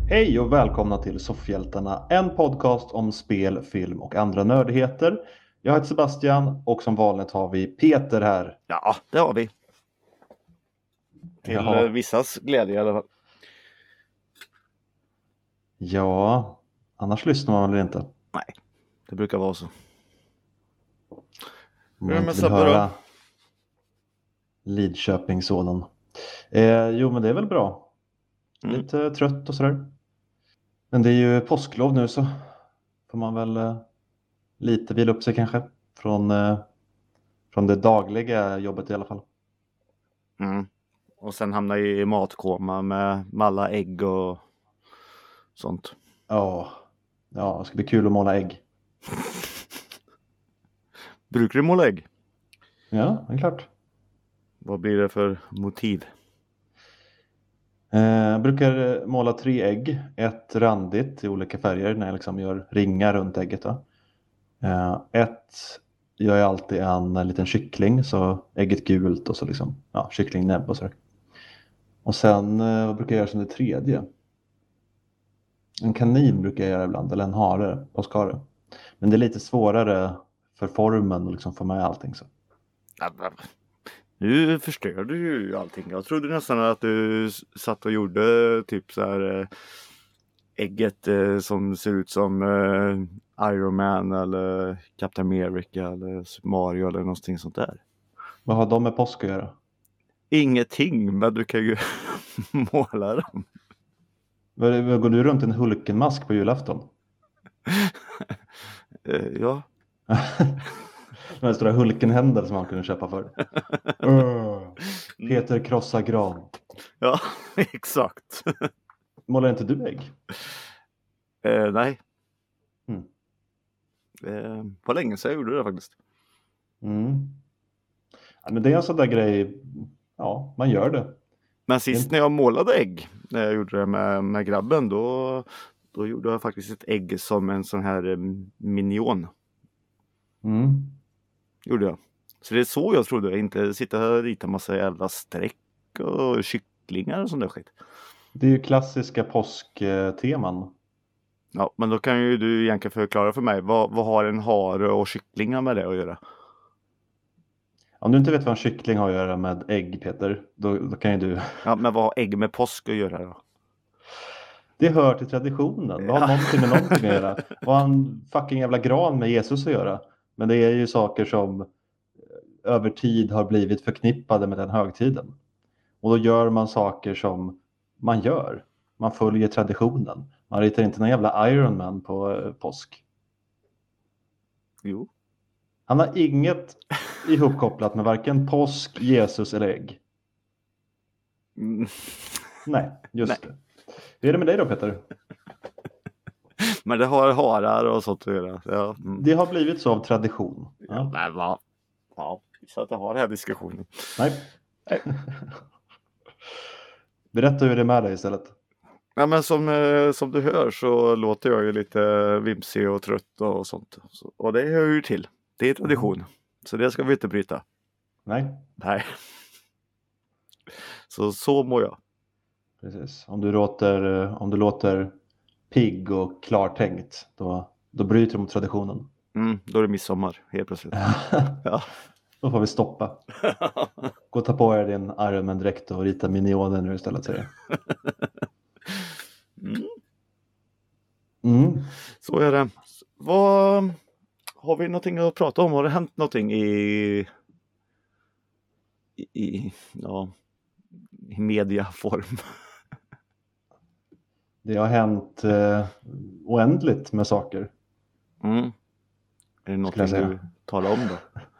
Hej och välkomna till Soffhjältarna, en podcast om spel, film och andra nördigheter. Jag heter Sebastian och som vanligt har vi Peter här. Ja, det har vi. Till Ja. vissas glädje i alla fall. Ja, annars lyssnar man väl inte. Nej, det brukar vara så. Om Hur är man det med inte vill Sebbe då? höra Lidköping sådan. Jo, men det är väl bra. Lite trött och sådär. Men det är ju påsklov nu så får man väl lite vila upp sig kanske. Från det dagliga jobbet i alla fall. Och sen hamnar i matkoma med alla ägg och sånt. Ja, det ska bli kul att måla ägg. Brukar du måla ägg? Ja, det är klart. Vad blir det för motiv? Jag brukar måla 3 ägg. Ett randigt i olika färger när jag liksom gör ringar runt ägget. Då. Ett gör jag alltid en liten kyckling, så ägget gult och så liksom, kycklingnäbb och så. Och sen vad brukar jag göra som det tredje? En kanin brukar jag göra ibland, eller en hare, påskhare. Men det är lite svårare för formen och liksom få med allting så. Nu förstör du ju allting. Jag trodde nästan att du satt och gjorde typ så här ägget som ser ut som Iron Man eller Captain America eller Super Mario eller någonting sånt där. Vad har de med påsk att göra? Ingenting, men du kan ju måla dem. Går du runt en Hulkenmask på julafton? Ja. De här stora Hulkenhänder som man kunde köpa för. Peter krossar gran. Ja, exakt. Målar inte du ägg? Nej. På länge sedan gjorde det faktiskt. Ja, men det är en sån där grej. Ja, man gör det. Men sist när jag målade ägg, när jag gjorde det med grabben, då gjorde jag faktiskt ett ägg som en sån här minion. Gjorde jag. Så det är så jag trodde, inte sitta och rita massa jävla streck och kycklingar och sånt där skit. Det är ju klassiska påskteman. Ja, men då kan ju du egentligen förklara för mig, vad har en hare och kycklingar med det att göra? Om du inte vet vad en kyckling har att göra med ägg, Peter, då kan ju du... Ja, men vad har ägg med påsk att göra då? Det hör till traditionen. Det har någonting med någonting att göra. Vad har en fucking jävla gran med Jesus att göra? Men det är ju saker som över tid har blivit förknippade med den högtiden. Och då gör man saker som man gör. Man följer traditionen. Man ritar inte någon jävla Iron Man på påsk. Jo. Han har inget ihopkopplat med varken påsk, Jesus eller ägg. Nej, just det. Hur är det med dig då, Peter? Men det har harar och sånt att göra. Ja. Det har blivit så av tradition. Ja, men vad? Ja, så att jag har den här diskussionen. Nej. Berätta hur det är med dig istället. Ja, men som du hör så låter jag ju lite vimsig och trött och sånt. Och det hör ju till. Det är tradition. Så det ska vi inte bryta. Nej. Så mår jag. Precis. Om du låter pigg och klartänkt, då bryter du mot traditionen. Då är det midsommar helt plötsligt. Ja. Då får vi stoppa. Gå och ta på er din Ironman-dräkt och rita minioner nu istället, säger jag. Så är det. Har vi någonting att prata om? Har det hänt någonting i mediaform? Det har hänt oändligt med saker. Är det någonting du talar om då?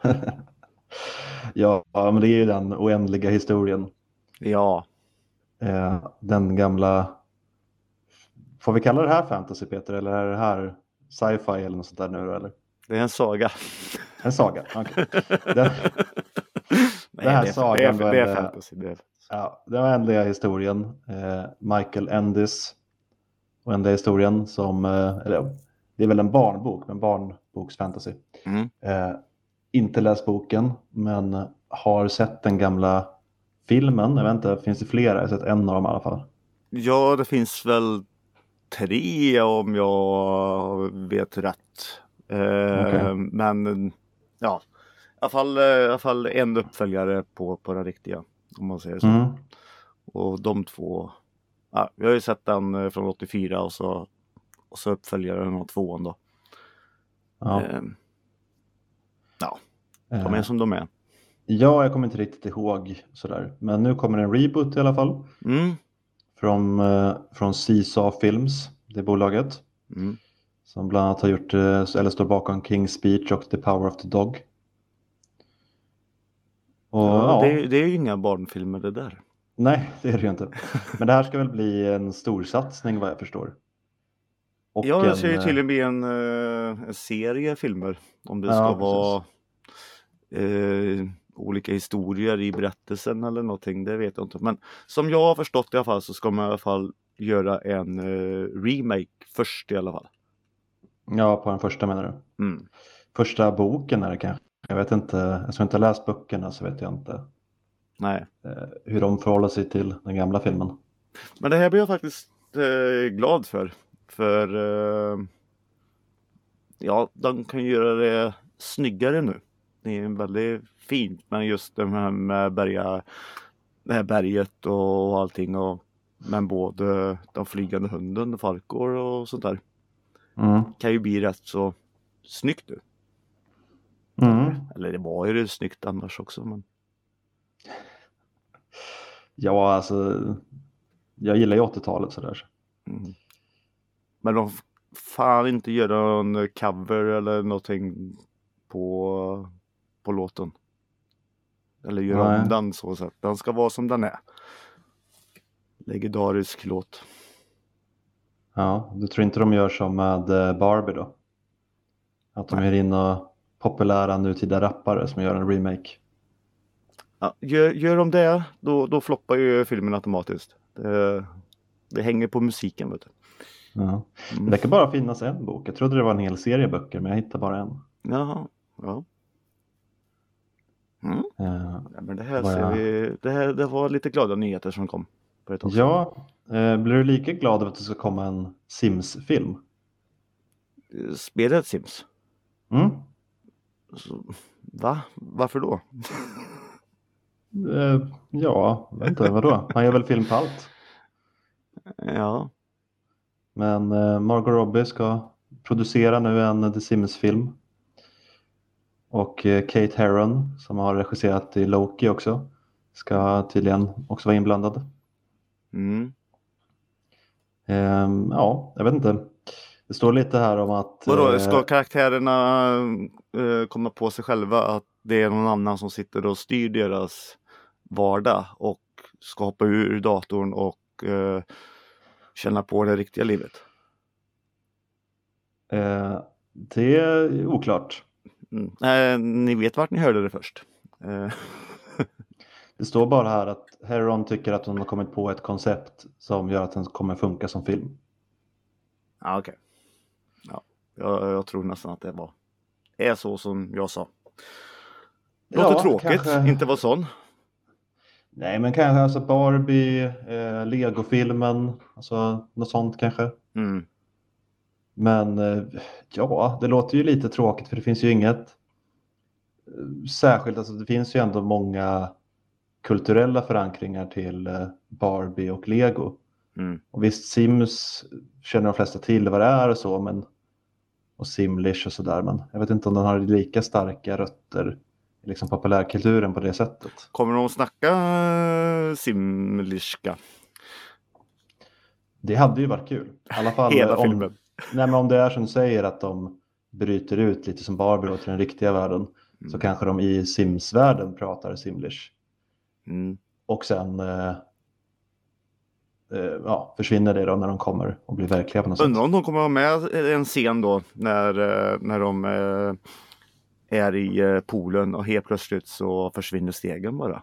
Ja, men det är ju den oändliga historien. Ja. Den gamla... Får vi kalla det här fantasy, Peter? Eller är det här sci-fi eller något sånt där nu? Eller? Det är en saga. En saga, okej. Den här sagan... Det är fantasy. Ja, den oändliga historien. Michael Endis oändliga historien som... det är väl en barnbok, men barnboksfantasy. Inte läst boken, men har sett den gamla filmen. Jag vet inte, finns det flera? Jag har sett en av dem i alla fall. Ja, det finns väl 3 om jag vet rätt. Okej. Men ja, i alla fall en uppföljare på den riktiga, om man säger så. Mm. Och de två, ja, jag har ju sett den från 84 och så uppföljaren och 2:an då. Ja. Ja, de är som de är. Ja, jag kommer inte riktigt ihåg sådär. Men nu kommer en reboot i alla fall. Mm. Från Seesaw Films, det bolaget. Mm. Som bland annat har gjort, eller står bakom King's Speech och The Power of the Dog. Och Ja, ja, det är ju inga barnfilmer det där. nej det är det ju inte. Men det här ska väl bli en stor satsning vad jag förstår. Och Ja, det ska ju tydligen bli en serie filmer. Om det Ja, ska precis. vara olika historier i berättelsen eller någonting, det vet jag inte. Men som jag har förstått i alla fall så ska man i alla fall göra en remake först i alla fall. Ja, på den första menar du? Mm. Första boken är det kanske. Jag vet inte, eftersom jag inte har läst böckerna så vet jag inte Nej. hur de förhåller sig till den gamla filmen. Men det här blir jag faktiskt glad för. För ja, de kan göra det snyggare nu. Det är väldigt fint, men just det här med det här berget och allting. Men både den flygande hunden, Falkor och sånt där. Mm. Kan ju bli rätt så snyggt nu. Mm. Eller det var ju det snyggt annars också. Men... Ja, alltså jag gillar ju 80-talet sådär. Mm. Men de fan inte göra någon cover eller någonting på låten. Eller göra Nej. om den så att den ska vara som den är. Legendarisk låt. Ja, du tror inte de gör som med Barbie då? Att de hyr in och populära nutida rappare som gör en remake. Ja, gör de det, då floppar ju filmen automatiskt. Det hänger på musiken, vet du. Ja. Det kan bara finnas en bok. Jag trodde det var en hel serie böcker, men jag hittade bara en. Jaha, ja. Mm. Ja, men det här Vad ser jag- vi. Det var lite glada nyheter som kom. För ett tag sedan. Ja, blir du lika glad över att det ska komma en Sims-film? Spelet Sims. Mm? Så, va? Varför då? Ja, vet inte, vadå? Han gör väl film på allt. Ja. Men Margot Robbie ska producera nu en The Sims-film. Och Kate Herron, som har regisserat i Loki också, ska tydligen också vara inblandad. Mm. Ja, jag vet inte. Det står lite här om att... Vadå, ska karaktärerna komma på sig själva att det är någon annan som sitter och styr deras vardag och ska hoppa ur datorn och känna på det riktiga livet? Det är oklart. Ni vet vart ni hörde det först. Det står bara här att Herron tycker att hon har kommit på ett koncept som gör att den kommer funka som film. Ja, okej. Ja, jag tror nästan att det är så som jag sa. Låter Ja, tråkigt, kanske. inte vara sån. Nej, men kanske alltså Barbie, Lego-filmen, alltså något sånt kanske. Mm. Men ja, det låter ju lite tråkigt för det finns ju inget särskilt, alltså det finns ju ändå många kulturella förankringar till Barbie och Lego. Mm. Och visst, Sims känner de flesta till vad det är och så, men och Simlish och sådär, men jag vet inte om den har lika starka rötter i liksom populärkulturen på det sättet. Kommer de att snacka simliska? Det hade ju varit kul. I alla fall Hela filmen. Nej, men om det är som du säger att de bryter ut lite som Barbie och till den riktiga världen, så kanske de i Sims-världen pratar Simlish. Mm. Och sen försvinner det då när de kommer och blir verkliga på något sätt. Undrar om de kommer att ha med en scen då när de är i poolen och helt plötsligt så försvinner stegen bara.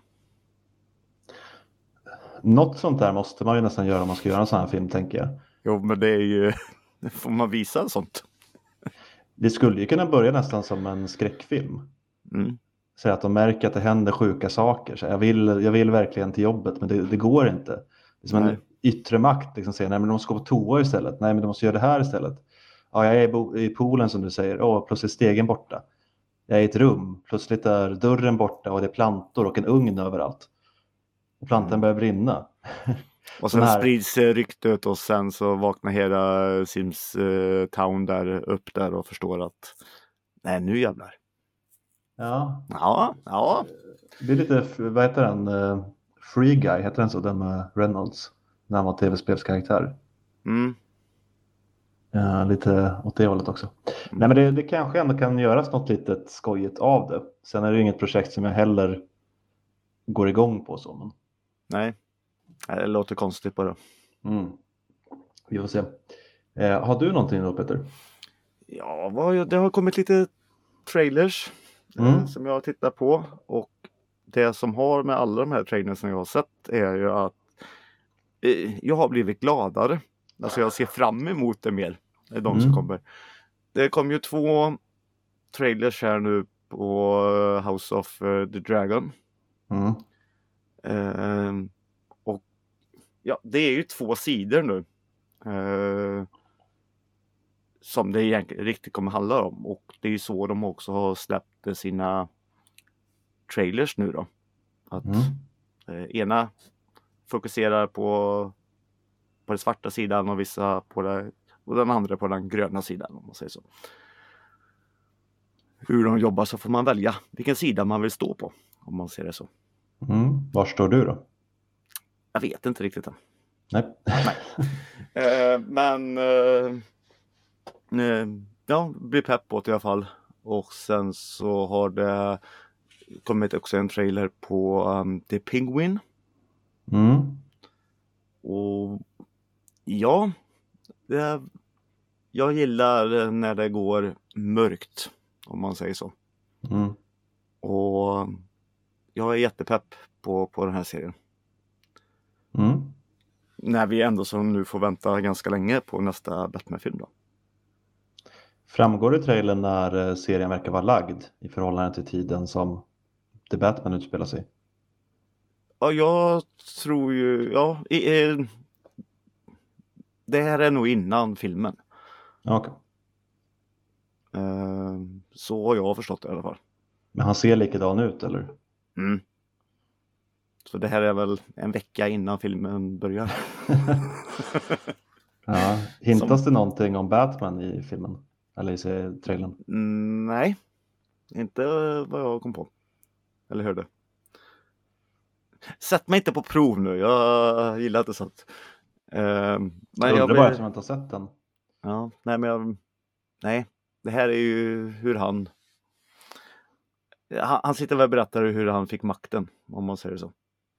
Något sånt där måste man ju nästan göra om man ska göra en sån här film, tänker jag. Jo, men det är ju... Får man visa sånt? Det skulle ju kunna börja nästan som en skräckfilm. Mm. Så att de märker att det händer sjuka saker. Så jag vill verkligen till jobbet, men det går inte. Det är som en yttre makt liksom säger nej men de ska på toa istället, nej men de måste göra det här istället. Ja, jag är i poolen som du säger, plötsligt är stegen borta. Jag är i ett rum, plötsligt är dörren borta och det är plantor och en ugn överallt. Och plantan börjar brinna. Och Sån sen här, sprids ryktet och sen så vaknar hela Sims Town där upp där och förstår att nej nu jävlar. ja, Ja. det är lite, vad heter den? Free Guy, heter den så? Den med Reynolds, när han var tv-spelskaraktär. Mm. Lite åt det hållet också. Nej men det kanske ändå kan göras något litet skojigt av det. Sen är det inget projekt som jag heller går igång på så. Men... Nej, det låter konstigt bara. Vi får se. Har du någonting då Peter? Ja, det har kommit lite trailers som jag tittar på. Och det som har med alla de här trailers som jag har sett är ju att jag har blivit gladare. Alltså jag ser fram emot det mer. Det är de som kommer. Det kom ju 2 trailers här nu på House of the Dragon. Och ja, det är ju 2 sidor nu. Som det egentligen riktigt kommer handla om. Och det är ju så de också har släppt sina trailers nu då. Att ena fokuserar på den svarta sidan och vissa på det, och den andra på den gröna sidan om man säger så. Hur de jobbar så får man välja vilken sida man vill stå på om man ser det så. Var står du då? Jag vet inte riktigt än. Nej. Men ja, blir pepp på det i alla fall. Och sen så har det kommit också en trailer på The Penguin. Och ja, jag gillar när det går mörkt om man säger så. Och jag är jättepepp på den här serien. När vi ändå som nu får vänta ganska länge på nästa Batman-film då. Framgår det i trailern när serien verkar vara lagd i förhållande till tiden som The Batman utspelar sig? Ja, jag tror ju, det här är nog innan filmen. Okay. Så har jag förstått det i alla fall. Men han ser likadan ut eller? Så det här är väl en vecka innan filmen börjar. Ja, hintas det någonting om Batman i filmen? Eller i trailern? Nej, inte vad jag kom på. Eller hörde. Sätt mig inte på prov nu, jag gillar inte sånt. Men jag undrar bara eftersom jag inte har sett den. Ja, nej, det här är ju hur han sitter väl och berättar hur han fick makten, om man säger så.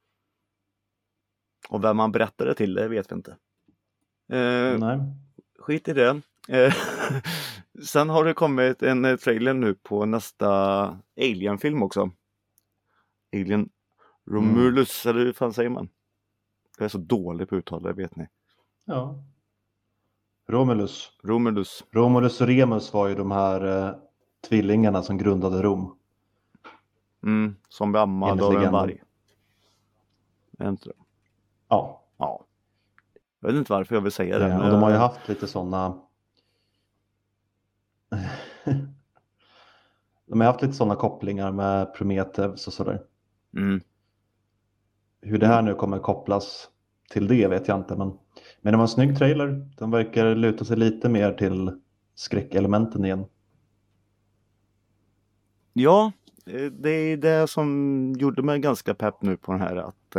Och vem han berättade till, det vet vi inte. Nej. Skit i det. Sen har det kommit en trailer nu på nästa Alien-film också. Alien Romulus, eller hur fan säger man? Jag är så dålig på uttal, det vet ni. Ja. Romulus. Romulus och Remus var ju de här tvillingarna som grundade Rom. Som blev ammad av en varg. Är inte det? Ja. Jag vet inte varför jag vill säga det. Och de har ju haft lite sådana... de har haft lite sådana kopplingar med Prometheus och sådär. Hur det här nu kommer kopplas till det vet jag inte. Men det var en snygg trailer. Den verkar luta sig lite mer till skräckelementen igen. Ja, det är det som gjorde mig ganska pepp nu på den här. Att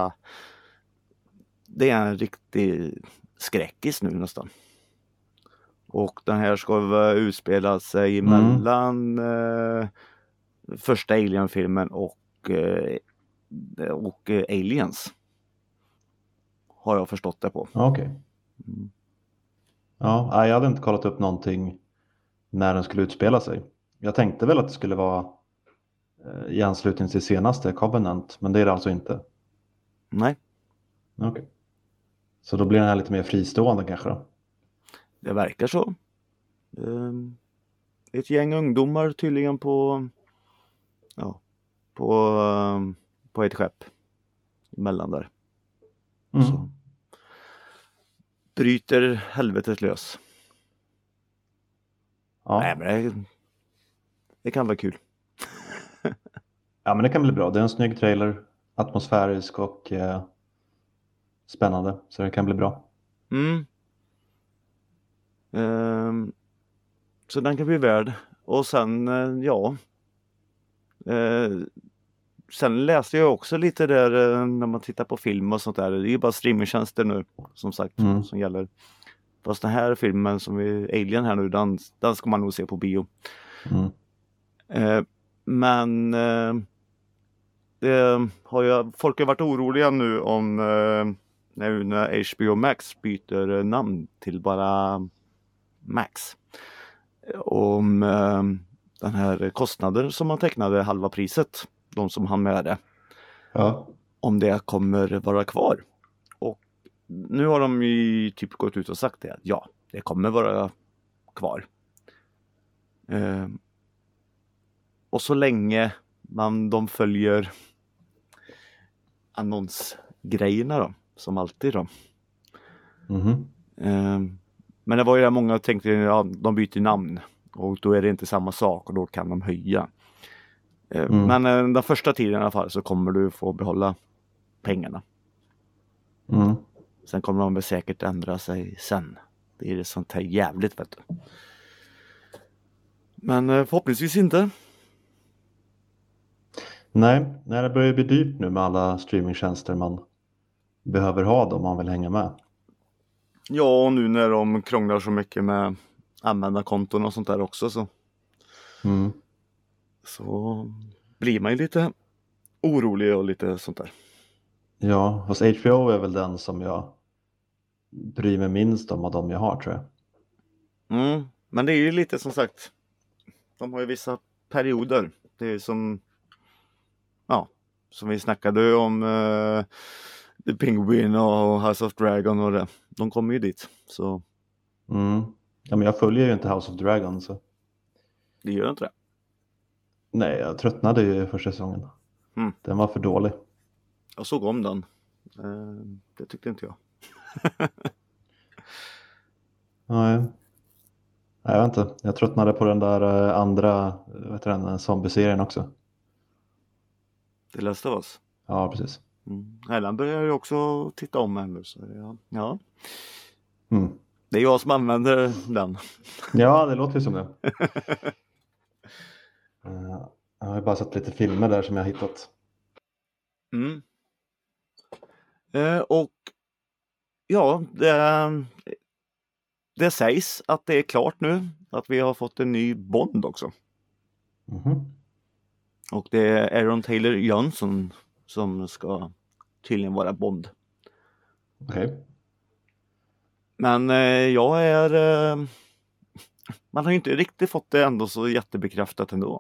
det är en riktig skräckis nu nästan. Och den här ska utspela sig mellan första Alien-filmen och Aliens. Har jag förstått det på. Okej. Ja, jag hade inte kollat upp någonting när den skulle utspela sig. Jag tänkte väl att det skulle vara i anslutning till senaste Covenant, men det är det alltså inte. Nej. Okej. Så då blir den här lite mer fristående kanske då? Det verkar så. Ett gäng ungdomar tydligen på ett skepp emellan där. Så. bryter helvetet lös. Nej, Ja. men det kan vara kul. Ja, men det kan bli bra. Det är en snygg trailer, atmosfärisk och spännande. Så det kan bli bra. Mm. Så den kan bli värd. Och sen, ja. Sen läste jag också lite där när man tittar på film och sånt där. Det är ju bara streamingtjänster nu, som sagt, som gäller. Fast den här filmen som är Alien här nu, den ska man nog se på bio. Men det folk har varit oroliga nu om när HBO Max byter namn till bara Max. Om den här kostnaden som man tecknade halva priset, de som hann med det. Ja. Om det kommer vara kvar. Och nu har de ju typ gått ut och sagt det. Ja, det kommer vara kvar. Och så länge de följer annonsgrejerna då, som alltid då. Men det var ju där många tänkte, ja, de byter namn och då är det inte samma sak och då kan de höja. Men den första tiden i alla fall så kommer du få behålla pengarna. Sen kommer de väl säkert ändra sig sen. Det är det sånt här jävligt, vet du. Men förhoppningsvis inte. Nej, det börjar bli dyrt nu med alla streamingtjänster man behöver ha då om man vill hänga med. Ja, och nu när de krånglar så mycket med användarkonton och sånt där också så blir man ju lite orolig och lite sånt där. Ja, hos HBO är väl den som jag bryr mig minst om av de jag har, tror jag. Men det är ju lite som sagt, de har ju vissa perioder. Det är som vi snackade om The Penguin och House of Dragon och det. De kommer ju dit. Så. Ja, men jag följer ju inte House of Dragon så. Det gör inte det. Nej, jag tröttnade ju första säsongen. Den var för dålig. Jag såg om den. Det tyckte inte jag. Nej. Jag vet inte. Jag tröttnade på den där andra zombie-serien också. Det läste av oss. Ja, precis. Den börjar ju också titta om här nu. Så ja. Det är jag som använder den. Ja, det låter ju som det. Jag har ju bara sett lite filmer där som jag har hittat. Och ja, det sägs att det är klart nu. Att vi har fått en ny Bond också. Och det är Aaron Taylor Johnson som ska tydligen vara Bond. Okej. Men man har ju inte riktigt fått det ändå så jättebekräftat ändå.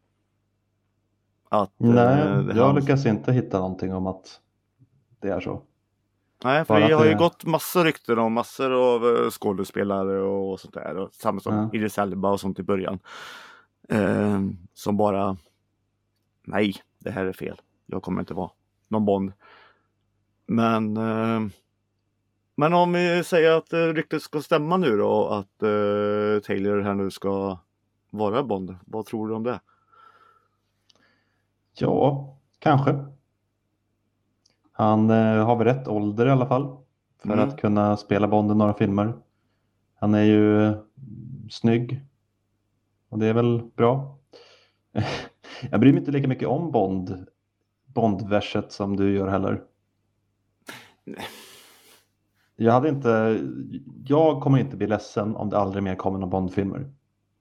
Nej, jag lyckas inte hitta någonting om att det är så. Nej, för det har ju gått massor rykten om massor av skådespelare och sånt där. Och samma som Idris Elba och sånt i början. Som bara, nej, det här är fel. Jag kommer inte vara någon Bond. Men om vi säger att ryktet ska stämma nu då, att Taylor här nu ska vara Bond. Vad tror du om det? Ja, kanske. Han har väl rätt ålder i alla fall för att kunna spela Bond i några filmer. Han är ju snygg och det är väl bra. Jag bryr mig inte lika mycket om Bond-verset som du gör heller. Jag kommer inte bli ledsen om det aldrig mer kommer några Bond-filmer.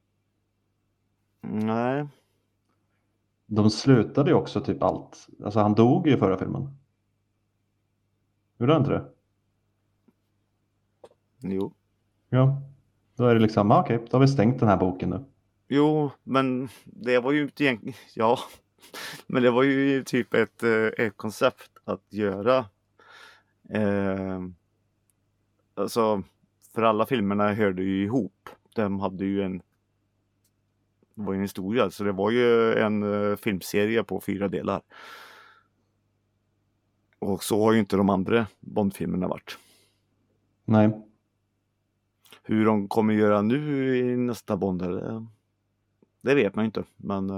Nej. De slutade ju också typ allt. Alltså han dog ju i förra filmen. Gjorde han inte det? Jo. Ja. Då är det liksom, okej, då har vi stängt den här boken nu. Jo, men det var ju inte egentligen, ja. Men det var ju typ ett koncept att göra. Alltså, för alla filmerna hörde ju ihop. De hade ju det var ju en historia, så det var ju en filmserie på 4 delar. Och så har ju inte de andra Bond-filmerna varit. Nej. Hur de kommer göra nu i nästa Bond, det vet man inte. Men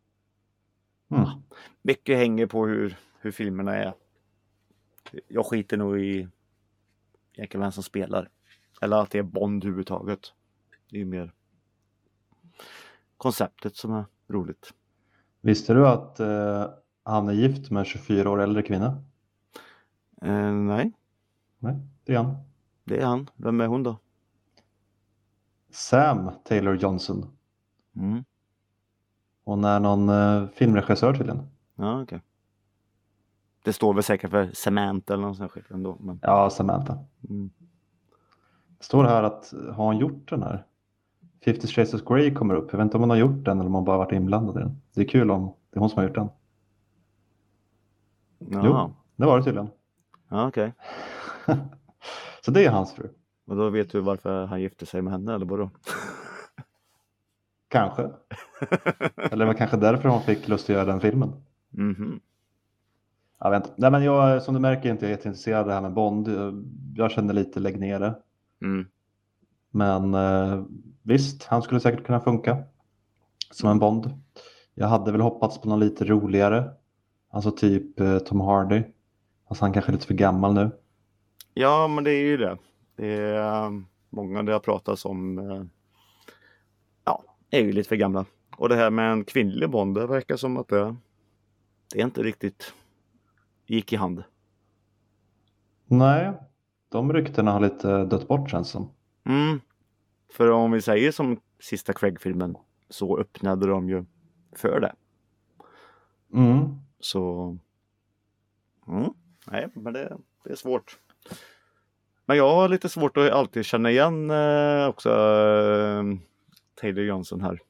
mycket hänger på hur filmerna är. Jag skiter nog i egentligen vem som spelar. Eller att det är Bond överhuvudtaget. Det är ju mer konceptet som är roligt. Visste du att han är gift med en 24 år äldre kvinna? Nej, Nej, det är han. det är han. Vem är hon då? Sam Taylor Johnson. Mm. Hon är någon filmregissör tydligen. Ja, okej. Det står väl säkert för Samantha eller något sånt skit ändå. Men... Ja, Samantha. Mm. Det står här att har hon gjort den här? 50 Shades of Grey kommer upp. Jag vet inte om hon har gjort den eller om hon bara varit inblandad i den. Det är kul om det är hon som har gjort den. Jaha. Jo, det var det tydligen. Ja, okej. Så det är hans fru. Och då vet du varför han gifte sig med henne eller vadå? Kanske. Eller var kanske därför hon fick lust att göra den filmen. Mhm. Jag vet inte. Nej, men jag, som du märker, inte är jätteintresserad av det här med Bond. Jag känner lite lägg ner det. Mm. Men visst, han skulle säkert kunna funka som en Bond. Jag hade väl hoppats på någon lite roligare. Alltså typ Tom Hardy. Alltså han kanske är lite för gammal nu. Ja, men det är ju det. Det är många det har pratats om. Är ju lite för gamla. Och det här med en kvinnlig Bond, det verkar som att det inte riktigt gick i hand. Nej, de ryktena har lite dött bort känns som. Mm. För om vi säger som sista Craig-filmen så öppnade de ju för det. Mm. Så nej, men det är svårt. Men jag har lite svårt att alltid känna igen också Taylor Johnson här.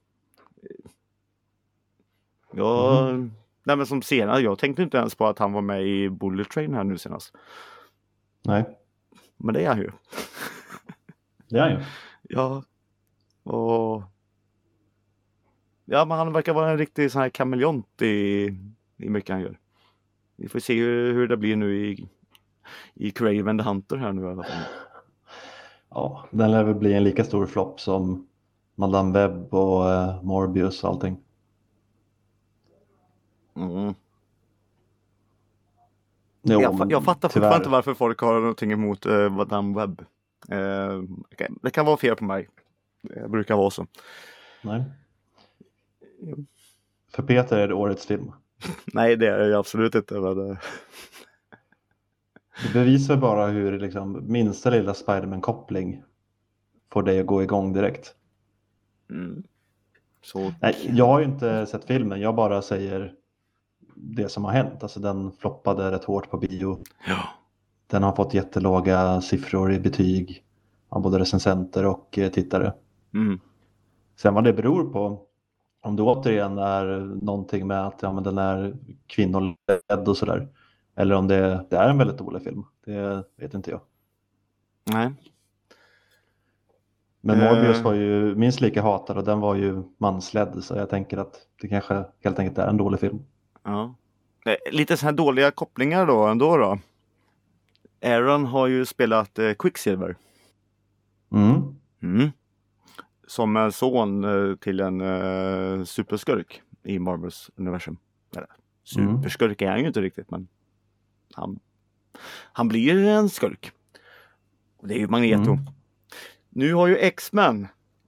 Nej, men som senare, jag tänkte inte ens på att han var med i Bullet Train här nu senast. Nej, Men det är han ju. det är han ju. Ja. Och ja, men han verkar vara en riktig sån här kameleont i mycket han gör. Vi får se hur det blir nu i Craven the Hunter här nu i alla fall. Ja, den lär väl bli en lika stor flopp som Madame Webb och Morbius och allting. Mm. Jo, Jag fattar tyvärr. fortfarande inte varför folk har någonting emot Madame Webb. Det kan vara fel på mig. Det brukar vara så. Nej. För Peter är det årets film. Nej, det är jag absolut inte. Men Det bevisar bara hur liksom, minsta lilla Spider-Man-koppling får dig att gå igång direkt. Så... Nej, jag har ju inte sett filmen, jag bara säger det som har hänt. Alltså den floppade rätt hårt på bio. Ja. Den har fått jättelåga siffror i betyg av både recensenter och tittare. Mm. Sen vad det beror på, om det återigen är någonting med att ja, men den är kvinnoledd och sådär. Eller om det är en väldigt dålig film, det vet inte jag. Nej. Men Morbius var ju minst lika hatad och den var ju mansledd. Så jag tänker att det kanske helt enkelt är en dålig film. Ja. Lite så här dåliga kopplingar då ändå. Aaron har ju spelat Quicksilver. Mm. Som är son till en superskurk i Marvels universum. Eller, superskurk är han ju inte riktigt, men han blir en skurk. Och det är ju Magneto. Nu har ju X-Men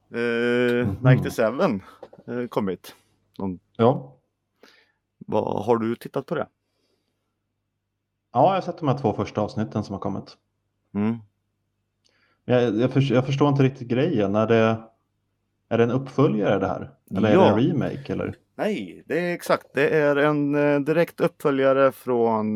97 kommit. Ja. Har du tittat på det? Ja, jag har sett de här 2 första avsnitten som har kommit. Mm. Jag förstår inte riktigt grejen. Är det en uppföljare det här? Eller är det en remake? Eller? Nej, det är exakt. Det är en direkt uppföljare från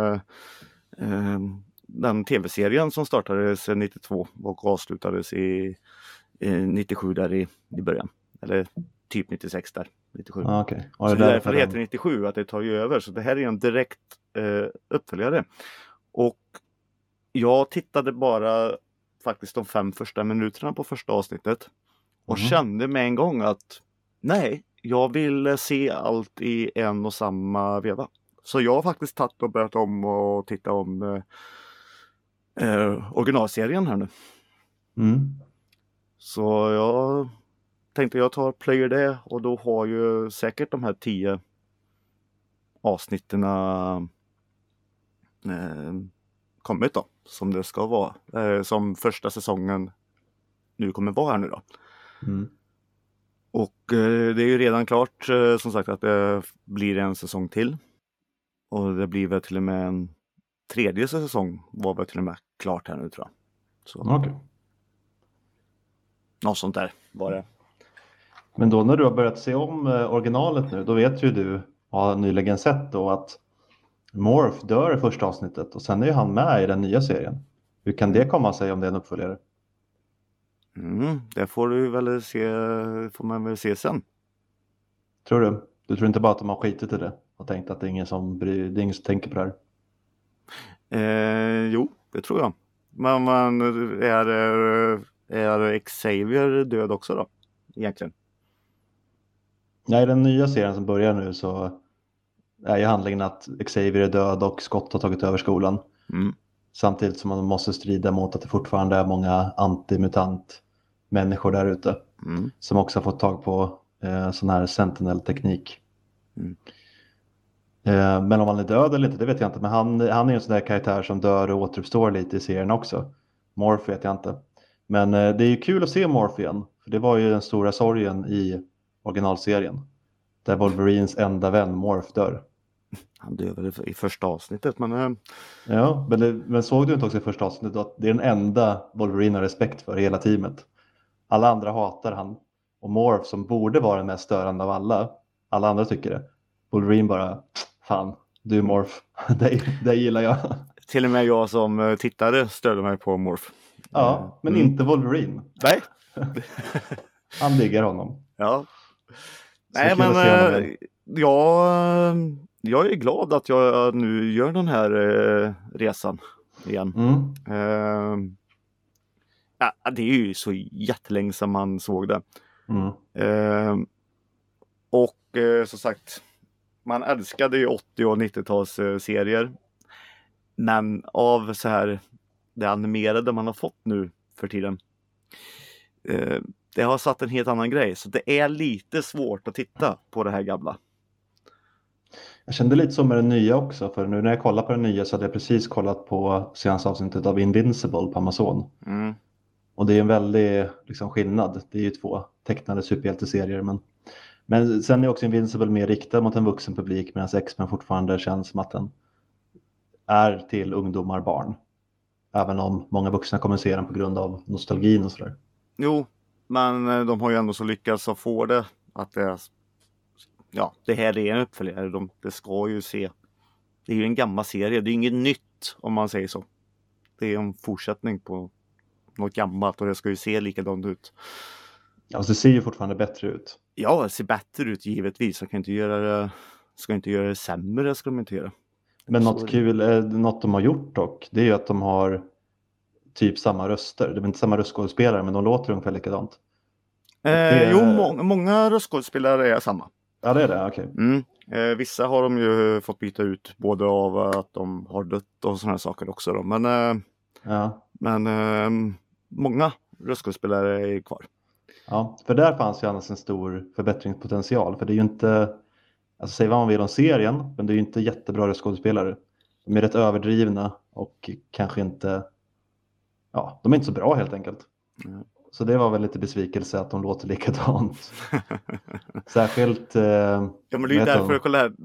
den tv-serien som startades 92 och avslutades i 97 där i början. Eller typ 96 där, 97. Ah, okay. Så därför heter det 97, att det tar ju över. Så det här är en direkt uppföljare. Och jag tittade bara faktiskt de 5 första minuterna på första avsnittet. Och kände med en gång att nej, jag vill se allt i en och samma veva. Så jag har faktiskt tagit och börjat om och titta om originalserien här nu. Så jag tänkte jag tar player det, och då har ju säkert de här 10 avsnitten kommit då, som det ska vara. Som första säsongen nu kommer vara här nu då. Mm. Och det är ju redan klart som sagt att det blir en säsong till. Och det blir väl till och med en tredje säsong var väl till och med klart här nu, tror jag. Så Okej. något sånt där var det. Men då när du har börjat se om originalet nu, då vet ju du, har nyligen sett då, att Morph dör i första avsnittet och sen är ju han med i den nya serien. Hur kan det komma sig om det är en uppföljare? Det får man väl se sen. Tror du? Du tror inte bara att de har skitit i det och tänkt att det är ingen som tänker på det här? Jo, det tror jag. Men är Xavier död också då? Egentligen. Ja, i den nya serien som börjar nu så är ju handlingen att Xavier är död och Scott har tagit över skolan. Samtidigt som man måste strida mot att det fortfarande är många antimutant människor där ute. Som också har fått tag på sån här Sentinel-teknik. Men om han är död eller inte, det vet jag inte. Men han är en sån där karaktär som dör och återuppstår lite i serien också. Morph vet jag inte. Men det är ju kul att se Morph igen. För det var ju den stora sorgen i originalserien. Där Wolverines enda vän Morph dör. Han dör väl i första avsnittet, men... Ja, men såg du inte också i första avsnittet att det är den enda Wolverine har respekt för i hela teamet? Alla andra hatar han. Och Morph, som borde vara den mest störande av alla andra tycker det. Wolverine bara, fan, du Morph, det gillar jag. Till och med jag som tittare stödde mig på Morph. Ja, men inte Wolverine. Nej. Han diggar honom. Ja. Så Nej, kul att men se honom igen. jag är glad att jag nu gör den här resan igen. Ja, det är ju så jättelänge sedan man såg det. Och som sagt, man älskade ju 80- och 90-tals serier. Men av så här det animerade man har fått nu för tiden, det har satt en helt annan grej. Så det är lite svårt att titta på det här gamla. Jag kände lite så med den nya också. För nu när jag kollar på den nya så hade jag precis kollat på senaste avsnittet av Invincible på Amazon. Och det är en väldig liksom, skillnad. Det är ju 2 tecknade superhjälteserier. Men sen är också Invincible mer riktad mot en vuxen publik. Medan X-Men fortfarande känns som att den är till ungdomar, barn. Även om många vuxna kommer se den på grund av nostalgin och sådär. Jo, men de har ju ändå så lyckats att få det. Att det här är en uppföljare. Det ska ju se. Det är ju en gammal serie. Det är inget nytt om man säger så. Det är en fortsättning på något gammalt och det ska ju se likadant ut. Ja, det ser ju fortfarande bättre ut. Ja, det ser bättre ut givetvis. Jag kan inte göra det sämre, ska de inte göra. Men något kul, något de har gjort dock, det är ju att de har typ samma röster. Det är inte samma röstskådespelare, men de låter ungefär likadant. Många röstskådespelare är samma. Ja, det är det, okej. Vissa har de ju fått byta ut både av att de har dött och sådana saker också då. Men många röstskådespelare är kvar. Ja, för där fanns ju annars en stor förbättringspotential. För det är ju inte, alltså säg vad man vill om serien, men det är ju inte jättebra röstskådespelare. De är rätt överdrivna och kanske inte, ja, de är inte så bra helt enkelt. Så det var väl lite besvikelse att de låter likadant. Särskilt... ja, men det är ju därför, kolla här,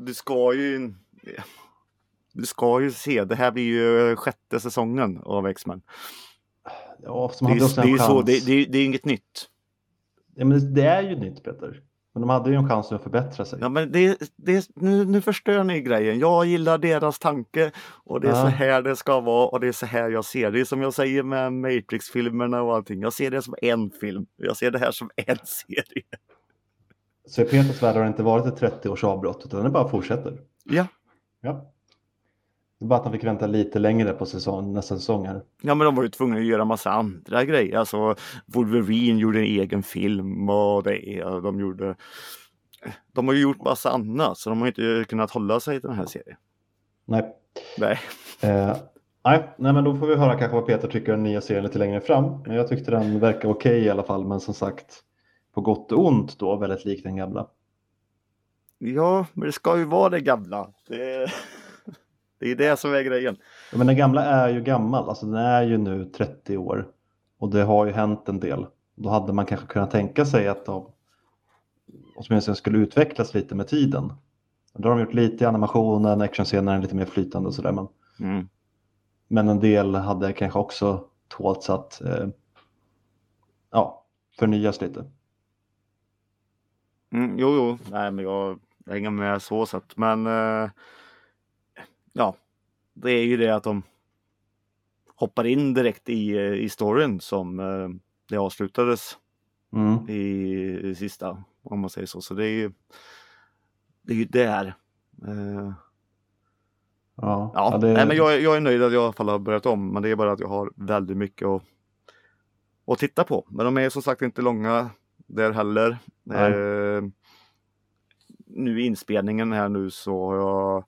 du ska ju se, det här blir ju 6:e säsongen av X-Men. Ja, som hade också en chans. Det är inget nytt. Ja, men det är ju nytt, Peter. Men de hade ju en chans att förbättra sig. Ja, men nu förstör ni grejen. Jag gillar deras tanke och det är så här det ska vara och det är så här jag ser det. Det är som jag säger med Matrix-filmerna och allting. Jag ser det som en film. Jag ser det här som en serie. Så i Peters värld har det inte varit ett 30-års avbrott utan det bara fortsätter. Ja. Det är bara att de fick vänta lite längre på nästa säsong här. Ja, men de var ju tvungna att göra massa andra grejer. Alltså Wolverine gjorde en egen film och de har ju gjort massa annat så de har inte kunnat hålla sig i den här serien. Nej. Nej, men då får vi höra kanske vad Peter tycker om den nya serien lite längre fram. Men jag tyckte den verkar okej i alla fall. Men som sagt, på gott och ont då, väldigt lik den gamla. Ja, men det ska ju vara det gamla. Det är det som är grejen. Ja, men den gamla är ju gammal, alltså den är ju nu 30 år. Och det har ju hänt en del. Då hade man kanske kunnat tänka sig att de åtminstone skulle utvecklas lite med tiden. Då har de gjort lite i animationen, actionscenerna är lite mer flytande och sådär. Men en del hade kanske också tålt att förnyas lite. Jo, nej men jag hänger med så sätt. Men det är ju det att de hoppar in direkt i storyn som det avslutades i sista, om man säger så. Så det är ju där. Nej, men jag är nöjd att jag i alla fall har börjat om. Men det är bara att jag har väldigt mycket att titta på. Men de är som sagt inte långa där heller. Nu i inspelningen här nu så har jag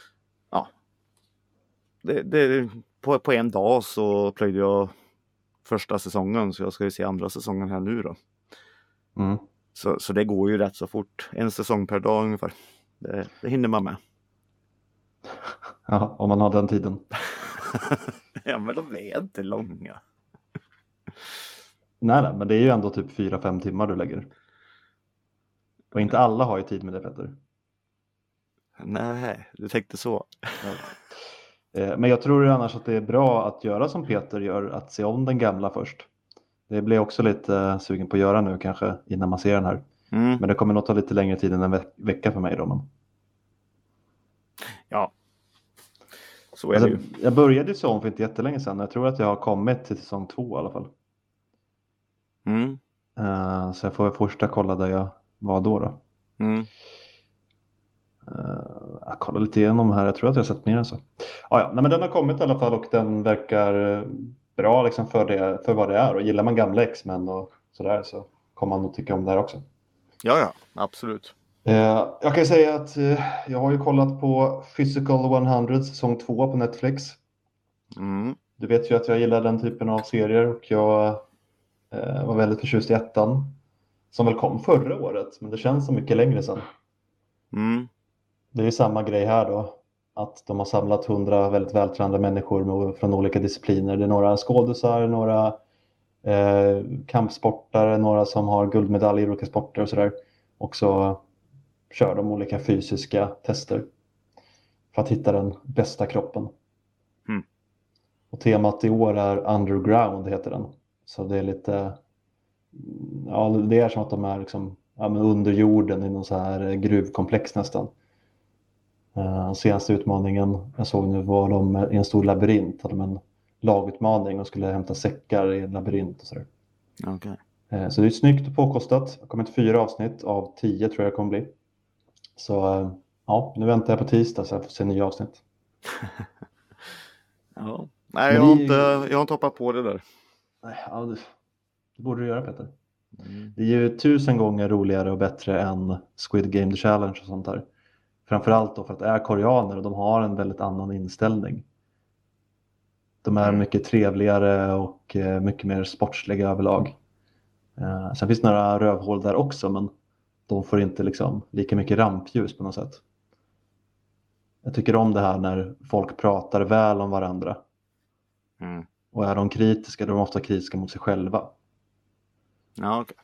på en dag så plöjde jag första säsongen, så jag ska ju se andra säsongen här nu då. Så det går ju rätt så fort. En säsong per dag ungefär. Det hinner man med. Ja, om man har den tiden. Ja, men de är inte långa. Nej, men det är ju ändå typ 4-5 timmar du lägger. Och inte alla har ju tid med det, Petter. Nej, du tänkte så. Ja. Men jag tror annars att det är bra att göra som Peter gör, att se om den gamla först. Det blir också lite sugen på att göra nu kanske innan man ser den här. Men det kommer nog ta lite längre tid än en vecka för mig då. Men... Ja, så är det ju. Jag började så om för inte jättelänge sedan. Jag tror att jag har kommit till säsong 2 i alla fall. Så jag får första kolla där jag var då. Jag kollar lite igenom här. Jag tror att jag har sett mer än så. Men den har kommit i alla fall och den verkar bra liksom för vad det är. Och gillar man gamla X-Men och sådär så kommer man nog tycka om det här också. Ja, absolut. Jag kan säga att jag har ju kollat på Physical 100 säsong 2 på Netflix. Du vet ju att jag gillar den typen av serier och jag var väldigt förtjust i ettan. Som väl kom förra året, men det känns så mycket längre sedan. Det är ju samma grej här då. Att de har samlat 100 väldigt vältränade människor från olika discipliner. Det är några skådisar, några kampsportare, några som har guldmedalj i olika sporter och sådär. Och så kör de olika fysiska tester för att hitta den bästa kroppen. Och temat i år är Underground heter den. Så det är lite, det är som att de är liksom, under jorden i någon så här gruvkomplex nästan. Senaste utmaningen jag såg nu var de i en stor labyrint. Hade de en lagutmaning och skulle hämta säckar i en labyrint och sådär. Okay. Så det är snyggt och påkostat. Det har kommit 4 avsnitt av 10 tror jag det kommer bli. Så nu väntar jag på tisdag så jag får se nya avsnitt. Nej, jag har inte hoppat på det där. Nej, det borde du göra, Peter. Det är ju 1000 gånger roligare och bättre än Squid Game The Challenge och sånt där. Framförallt då för att det är koreaner och de har en väldigt annan inställning. De är mycket trevligare och mycket mer sportsliga överlag. Sen finns det några rövhål där också, men de får inte liksom lika mycket rampljus på något sätt. Jag tycker om det här när folk pratar väl om varandra. Och är de kritiska, då är de ofta kritiska mot sig själva. Ja, okej.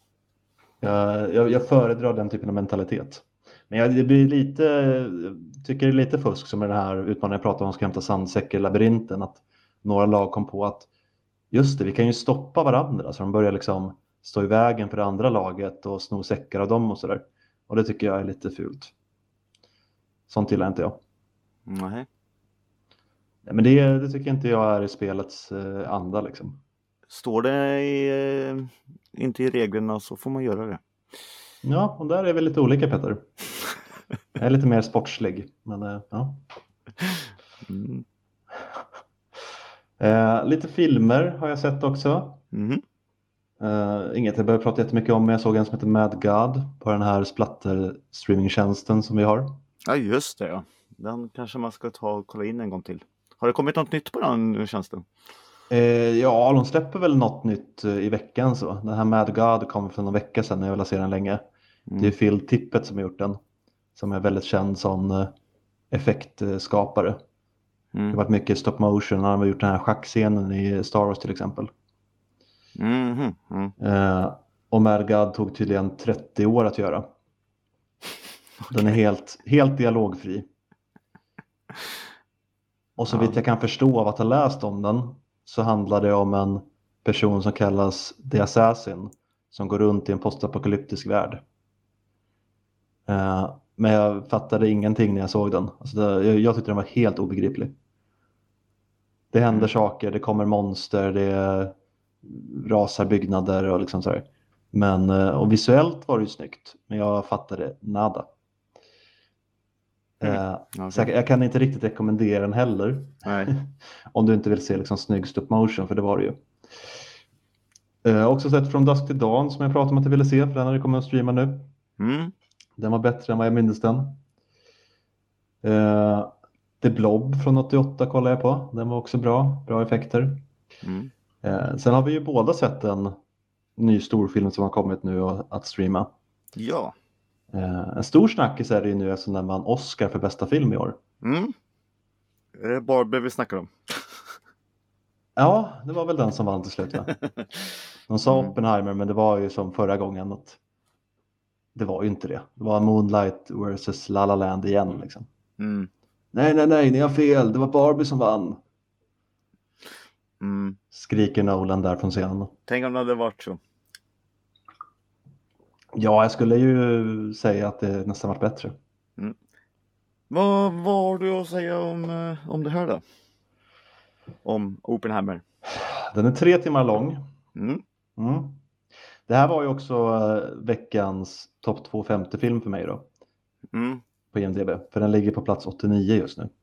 Jag föredrar den typen av mentalitet. Men det blir tycker det är lite fusk som med den här utmaningen jag pratade om, ska hämta sandsäckar i labyrinten, att några lag kom på att just det, vi kan ju stoppa varandra, så de börjar liksom stå i vägen för det andra laget och sno säckar av dem och sådär. Och det tycker jag är lite fult. Sånt gillar inte jag. Nej. Men det tycker inte jag är i spelets anda liksom. Står det inte i reglerna så får man göra det. Ja, och där är vi lite olika, Peter. Jag är lite mer sportslig, men ja. Lite filmer har jag sett också. Inget jag behöver prata jättemycket om, men jag såg en som heter Mad God på den här splatter-streamingtjänsten som vi har. Ja, just det. Ja. Den kanske man ska ta och kolla in en gång till. Har det kommit något nytt på den tjänsten? Ja, de släpper väl något nytt i veckan så. Den här Mad God kom för någon vecka sedan när jag ville se den länge. Det är Phil Tippett som har gjort den. Som är väldigt känd som effektskapare. Det har varit mycket stop motion. Han har gjort den här schackscenen i Star Wars till exempel. Och Mad God tog tydligen 30 år att göra. Den är helt dialogfri. Och så vitt jag kan förstå av att ha läst om den så handlar det om en person som kallas The Assassin som går runt i en postapokalyptisk värld. Men jag fattade ingenting när jag såg den. Alltså jag tyckte den var helt obegriplig. Det händer saker, det kommer monster, det rasar byggnader och liksom så här. Men, och visuellt var det ju snyggt, men jag fattade nada. Så jag kan inte riktigt rekommendera den heller. Nej. Om du inte vill se liksom snygg stop motion, för det var det ju. Jag har också sett From Dusk Till Dawn som jag pratade om att jag ville se, för den har det kommit att streama nu. Den var bättre än vad jag minns den. The Blob från 88 kollade jag på. Den var också bra effekter. Sen har vi ju båda sett en ny storfilm som har kommit nu att streama. Ja. En stor snackis är det ju nu eftersom den vann Oscar för bästa film i år. Det är Barbie vi snackar om. Ja, det var väl den som vann till slut, va? De sa Oppenheimer, men det var ju som förra gången att det var ju inte det. Det var Moonlight versus La La Land igen liksom. Nej, ni har fel. Det var Barbie som vann. Skriker Nolan där från scenen. Tänk om det hade varit så. Ja, jag skulle ju säga att det nästan varit bättre. Vad har du att säga om det här då? Om Oppenheimer? Den är 3 timmar lång. Det här var ju också veckans topp 250 film för mig då. På IMDb. För den ligger på plats 89 just nu.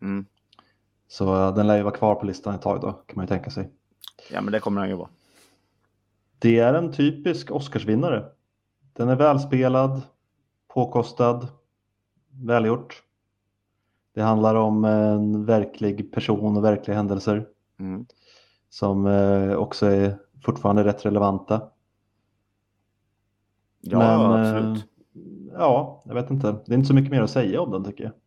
Så den lär ju vara kvar på listan ett tag då, kan man ju tänka sig. Ja, men det kommer den ju vara. Det är en typisk Oscarsvinnare. Den är välspelad, påkostad, välgjort. Det handlar om en verklig person och verkliga händelser. Som också är fortfarande rätt relevanta. Ja, men, absolut. Ja, jag vet inte. Det är inte så mycket mer att säga om den tycker jag.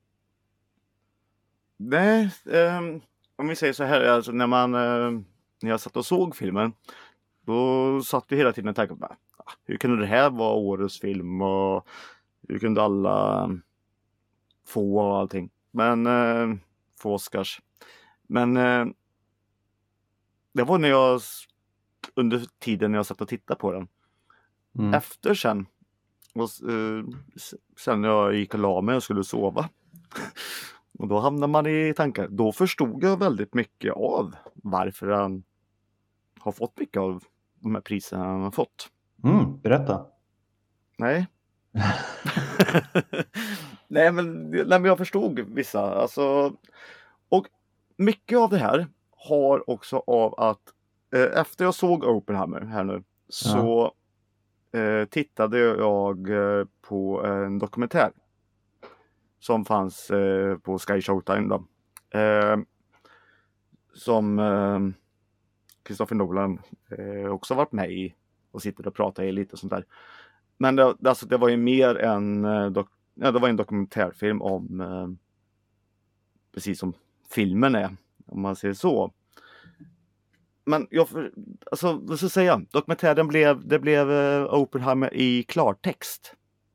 Nej, om vi säger så här, alltså när jag satt och såg filmen, då satt vi hela tiden och tänkte på hur kunde det här vara årets film och hur kunde alla få och allting. Men få Oscars. Men det var när jag under tiden när jag satt och tittade på den. Efter sen och sen när jag gick och la mig och skulle sova. Och då hamnar man i tankar. Då förstod jag väldigt mycket av varför han har fått mycket av de här priserna han har fått. Berätta. Nej. nej, men jag förstod vissa. Alltså, och mycket av det här har också av att efter jag såg Oppenheimer här nu så tittade jag på en dokumentär som fanns på Sky Showtime då. Som Christopher Nolan också varit med i och sitter och pratar i lite och sånt där. Men det var ju mer det var en dokumentärfilm om precis som filmen är, om man säger så. Men vad ska jag säga? Dokumentären blev Oppenheimer i klartext.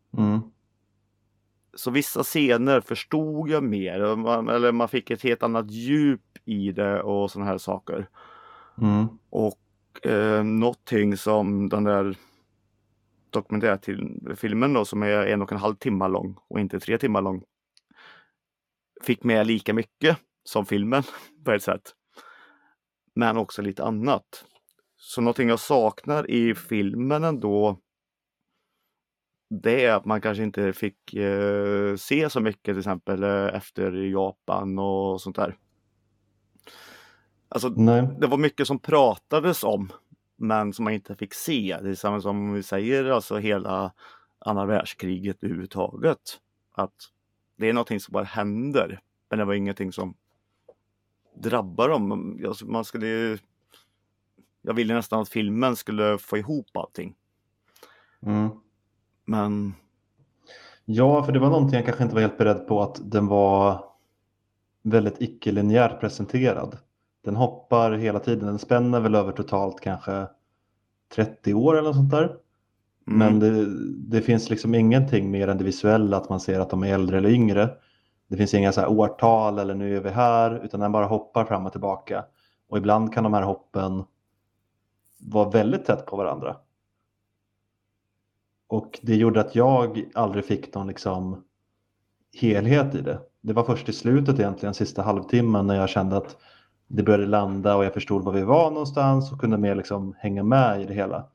Så vissa scener förstod jag mer. Eller man fick ett helt annat djup i det och såna här saker. Och någonting som den där dokumentärfilmen då, som är 1,5 timmar lång och inte 3 timmar lång, fick med lika mycket som filmen på ett sätt. Men också lite annat. Så någonting jag saknar i filmen ändå, det är att man kanske inte fick se så mycket till exempel efter Japan och sånt där. Alltså det var mycket som pratades om men som man inte fick se. Det är samma som vi säger, alltså hela andra världskriget överhuvudtaget. Att det är någonting som bara händer, men det var ingenting som drabbar dem. Alltså, jag ville nästan att filmen skulle få ihop allting. Mm. Men Ja, för det var någonting jag kanske inte var helt beredd på, att den var väldigt icke-linjärt presenterad. Den hoppar hela tiden, den spänner väl över totalt kanske 30 år eller något sånt där. Men det finns liksom ingenting mer än det visuella, att man ser att de är äldre eller yngre. Det finns inga så här årtal eller nu är vi här, utan den bara hoppar fram och tillbaka. Och ibland kan de här hoppen vara väldigt tätt på varandra. Och det gjorde att jag aldrig fick någon liksom helhet i det. Det var först i slutet egentligen, sista halvtimmen, när jag kände att det började landa och jag förstod var vi var någonstans och kunde mer liksom hänga med i det hela.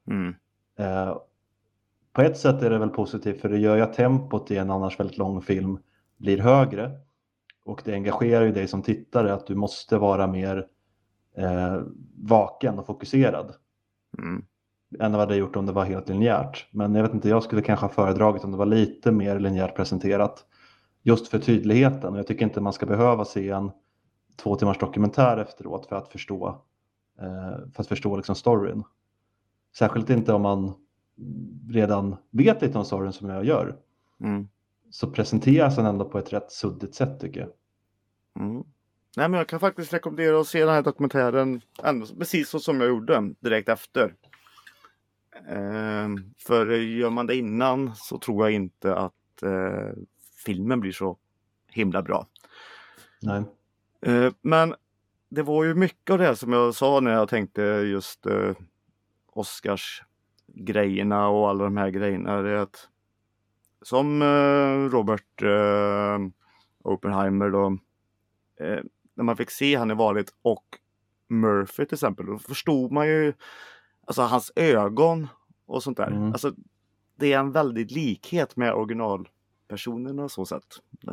På ett sätt är det väl positivt, för det gör ju att tempot i en annars väldigt lång film blir högre. Och det engagerar ju dig som tittare, att du måste vara mer vaken och fokuserad. Än vad det gjort om det var helt linjärt. Men jag vet inte, jag skulle kanske ha föredragit om det var lite mer linjärt presenterat. Just för tydligheten. Och jag tycker inte man ska behöva se en 2 timmars dokumentär efteråt för att förstå liksom storyn. Särskilt inte om man redan vet lite om storyn som jag gör. Så presenteras den ändå på ett rätt suddigt sätt, tycker jag. Nej, men jag kan faktiskt rekommendera att se den här dokumentären ändå, precis så som jag gjorde direkt efter. För gör man det innan så tror jag inte att filmen blir så himla bra. Nej. Men det var ju mycket av det som jag sa när jag tänkte just Oscars grejerna och alla de här grejerna. Det är att, som Robert Oppenheimer då, när man fick se han i valet och Murphy till exempel, då förstod man ju alltså hans ögon och sånt där. Alltså, det är en väldigt likhet med originalpersonerna så sätt.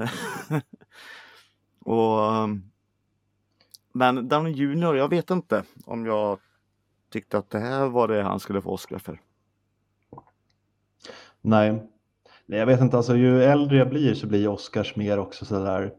Men Downey Jr., jag vet inte om jag tyckte att det här var det han skulle få Oscar för. Nej, jag vet inte. Alltså, ju äldre jag blir så blir Oscars mer också sådär.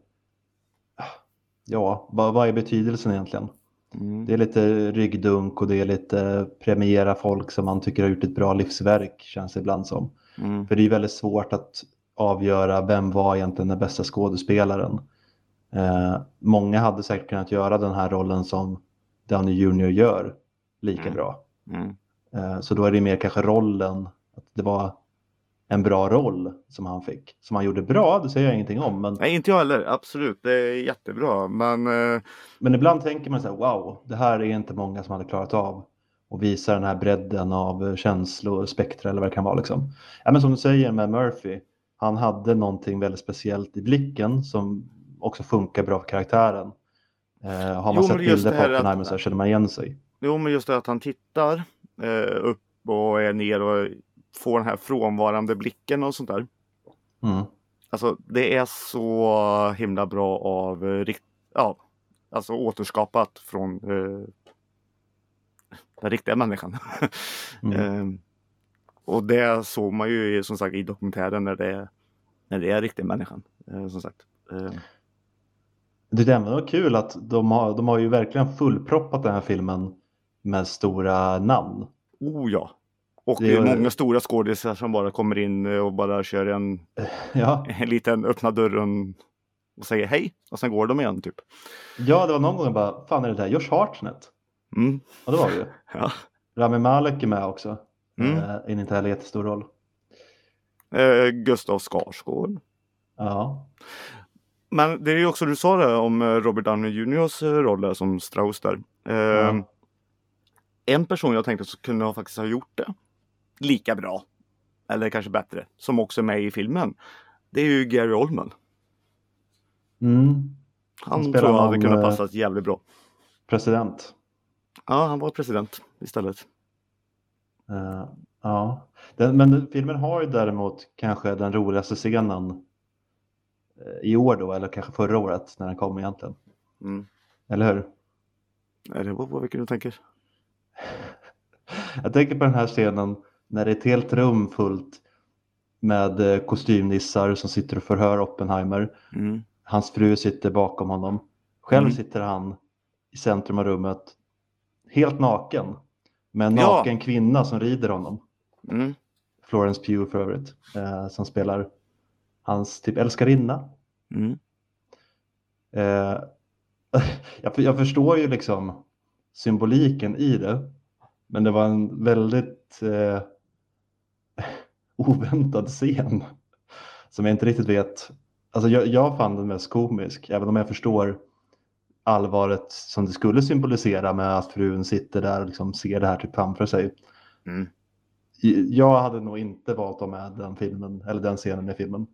Ja, vad är betydelsen egentligen? Det är lite ryggdunk och det är lite premiera folk som man tycker har gjort ett bra livsverk, känns det ibland som. För det är väldigt svårt att avgöra vem var egentligen den bästa skådespelaren. Många hade säkert kunnat göra den här rollen som Downey Jr. gör lika bra. Så då är det mer kanske rollen, att det var en bra roll som han fick. Som han gjorde bra, det säger jag ingenting om. Men... Nej, inte jag heller. Absolut, det är jättebra. Men ibland tänker man så här, wow, det här är inte många som hade klarat av. Och visa den här bredden av känslor, spektra eller vad det kan vara liksom. Ja, men som du säger med Murphy, han hade någonting väldigt speciellt i blicken som också funkar bra för karaktären. Har man sett bilder på Oppenheimer så känner man igen sig. Jo, men just det att han tittar upp och är ner och får den här frånvarande blicken och sånt där. Alltså det är så himla bra av alltså återskapat från den riktiga människan. Och det såg man ju som sagt i dokumentären när det är riktiga människan som sagt. Det är ändå kul att de har ju verkligen fullproppat den här filmen med stora namn. Oh ja. Och det är många stora skådespelare som bara kommer in och bara kör en liten öppna dörren och säger hej. Och sen går de igen typ. Ja, det var någon gång jag bara, fan är det där Josh Hartnett? Ja, det var det ju. Ja. Rami Malek är med också. In inte heller jättestor roll. Gustav Skarsgård. Ja. Men det är ju också, du sa det om Robert Downey Jr.'s roll där, som Strauss där. En person jag tänkte så kunde faktiskt ha gjort det lika bra, eller kanske bättre, som också är med i filmen. Det är ju Gary Oldman. Han tror jag hade kunnat passa jävligt bra. President. Ja, han var president istället. Ja. Men filmen har ju däremot kanske den roligaste scenen i år då, eller kanske förra året när den kom egentligen. Eller hur? Är det på vilken du tänker? Jag tänker på den här scenen när det är ett helt rum fullt med kostymnissar som sitter och förhör Oppenheimer. Hans fru sitter bakom honom Själv sitter han i centrum av rummet helt naken med en naken kvinna som rider honom. Florence Pugh för övrigt, som spelar hans typ älskarinna. Jag förstår ju liksom symboliken i det, men det var en väldigt oväntad scen som jag inte riktigt vet. Alltså jag fann den mest komisk, även om jag förstår allvaret som det skulle symbolisera med att frun sitter där och liksom ser det här typ framför sig. Jag hade nog inte valt att ha med den filmen eller den scenen i filmen.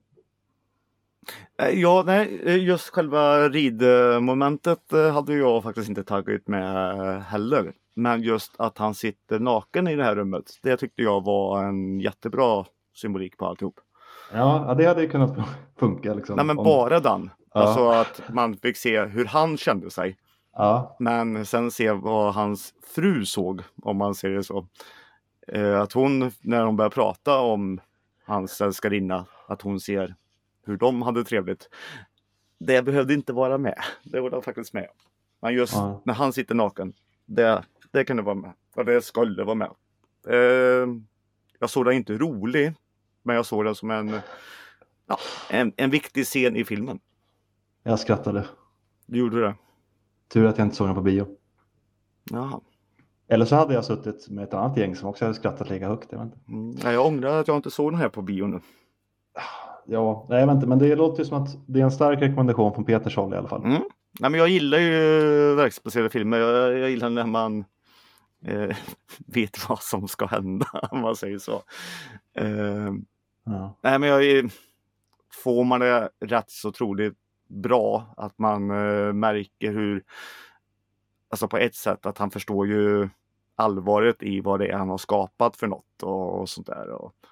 Ja, nej, just själva ridmomentet hade jag faktiskt inte tagit med heller. Men just att han sitter naken i det här rummet, det tyckte jag var en jättebra symbolik på alltihop. Ja, det hade ju kunnat funka liksom. Nej, men bara den. Ja. Alltså att man fick se hur han kände sig. Ja. Men sen se vad hans fru såg, om man ser det så. Att hon, när hon börjar prata om hans älskarinna, att hon ser hur de hade trevligt. Det behövde inte vara med. Det var faktiskt med. Men just när han sitter naken, det kunde vara med. Och det skulle vara med. Jag såg det inte rolig, men jag såg det som en viktig scen i filmen. Jag skrattade. Du gjorde det? Tur att jag inte såg den på bio. Jaha. Eller så hade jag suttit med ett annat gäng som också hade skrattat lika högt. Jag ångrar att jag inte såg den här på bio nu. Ja, nej, men det låter ju som att det är en stark rekommendation från Peters håll i alla fall. Nej, men jag gillar ju verksbaserade filmer. Jag gillar när man vet vad som ska hända, om man säger så. Nej, men får man det rätt så troligt bra att man märker hur, alltså på ett sätt att han förstår ju allvaret i vad det är han har skapat för något och sånt där.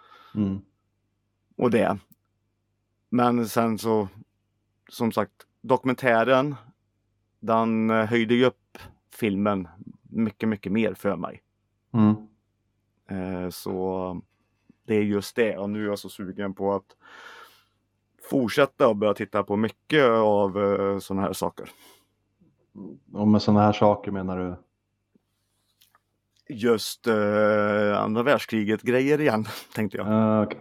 Och det. Men sen så, som sagt, dokumentären, den höjde ju upp filmen mycket, mycket mer för mig. Så det är just det. Och nu är jag så sugen på att fortsätta och börja titta på mycket av sådana här saker. Och med sådana här saker menar du? Just andra världskriget grejer igen, tänkte jag. Okay.